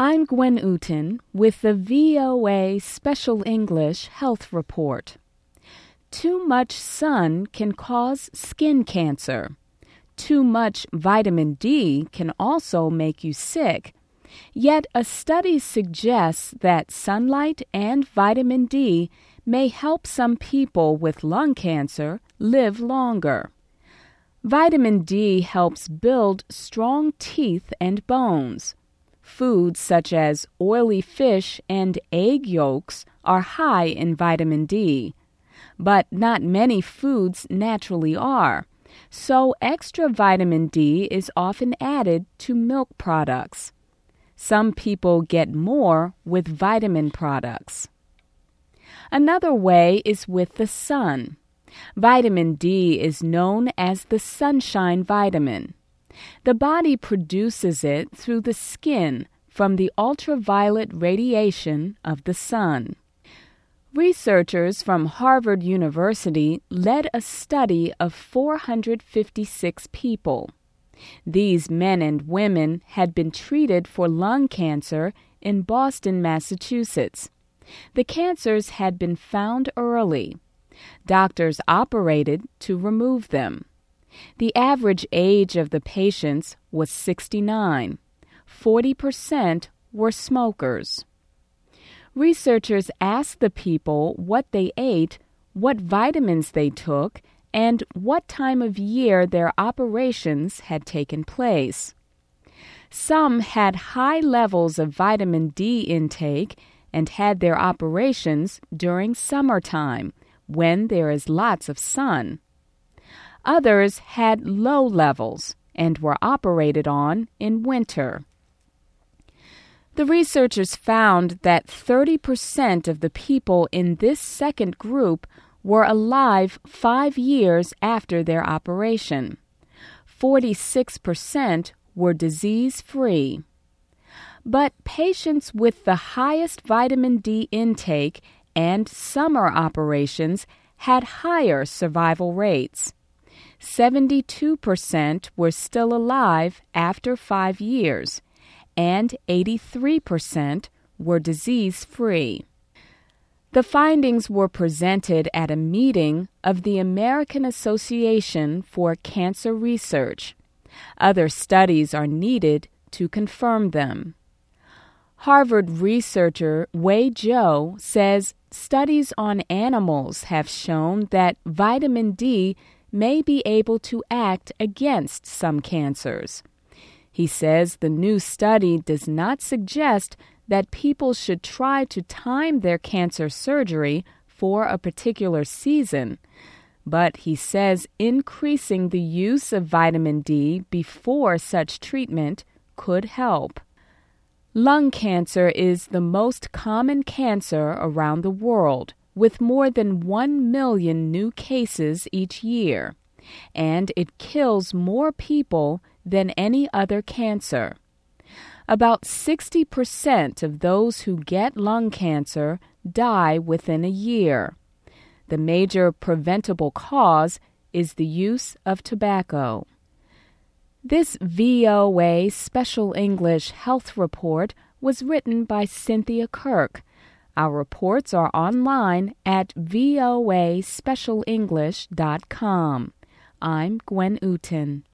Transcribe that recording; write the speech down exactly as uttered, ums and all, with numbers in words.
I'm Gwen Uten with the V O A Special English Health Report. Too much sun can cause skin cancer. Too much vitamin D can also make you sick. Yet a study suggests that sunlight and vitamin D may help some people with lung cancer live longer. Vitamin D helps build strong teeth and bones. Foods such as oily fish and egg yolks are high in vitamin D. But not many foods naturally are, so extra vitamin D is often added to milk products. Some people get more with vitamin products. Another way is with the sun. Vitamin D is known as the sunshine vitamin. The body produces it through the skin from the ultraviolet radiation of the sun. Researchers from Harvard University led a study of four hundred fifty-six people. These men and women had been treated for lung cancer in Boston, Massachusetts. The cancers had been found early. Doctors operated to remove them. The average age of the patients was sixty-nine. forty percent were smokers. Researchers asked the people what they ate, what vitamins they took, and what time of year their operations had taken place. Some had high levels of vitamin D intake and had their operations during summertime, when there is lots of sun. Others had low levels and were operated on in winter. The researchers found that thirty percent of the people in this second group were alive five years after their operation. forty-six percent were disease-free. But patients with the highest vitamin D intake and summer operations had higher survival rates. seventy-two percent were still alive after five years, and eighty-three percent were disease-free. The findings were presented at a meeting of the American Association for Cancer Research. Other studies are needed to confirm them. Harvard researcher Wei Zhou says studies on animals have shown that vitamin D may be able to act against some cancers. He says the new study does not suggest that people should try to time their cancer surgery for a particular season, but he says increasing the use of vitamin D before such treatment could help. Lung cancer is the most common cancer around the world, with more than one million new cases each year, and it kills more people than any other cancer. About sixty percent of those who get lung cancer die within a year. The major preventable cause is the use of tobacco. This V O A Special English Health Report was written by Cynthia Kirk. Our reports are online at voa special english dot com. I'm Gwen Uten.